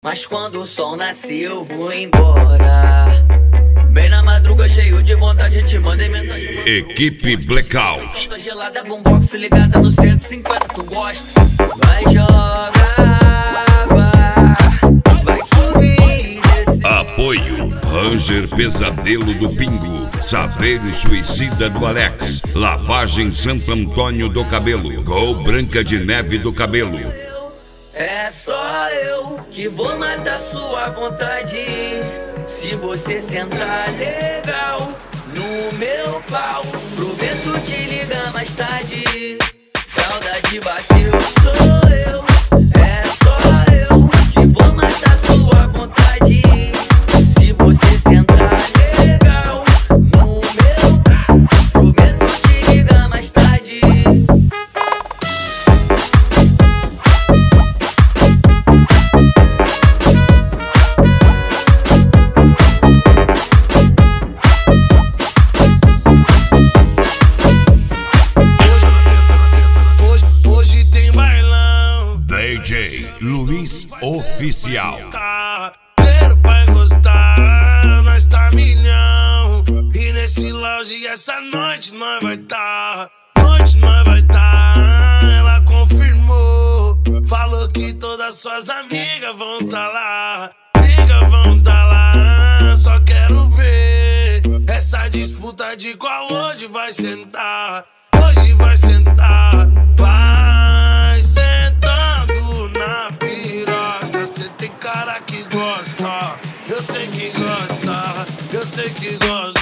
Mas quando o sol nasce eu vou embora. Bem na madruga, cheio de vontade, te mandei mensagem. Equipe Blackout. Tá gelada, boombox ligada no 150, tu gosta? Vai jogar, vai subir, descer. Apoio Ranger Pesadelo do Pingo, Saveiro Suicida do Alex, Lavagem Santo Antônio do Cabelo, Gol Branca de Neve do Cabelo. É só eu que vou matar sua vontade. Se você sentar legal no meu pau, prometo te ligar mais tarde. Saudade bateu, sou eu. É só eu que vou matar sua vontade. Se você sentar legal no meu pau, prometo te ligar mais tarde. DJ Luiz Oficial. Quero pra encostar, nós tá milhão. E nesse lounge essa noite nós vai tá. Noite nós vai tá. Ela confirmou, falou que todas suas amigas vão tá lá. Amigas vão tá lá. Só quero ver essa disputa de qual hoje vai sentar. Hoje vai sentar. Vai sentando na piroca. Cê tem cara que gosta. Eu sei que gosta. Eu sei que gosta.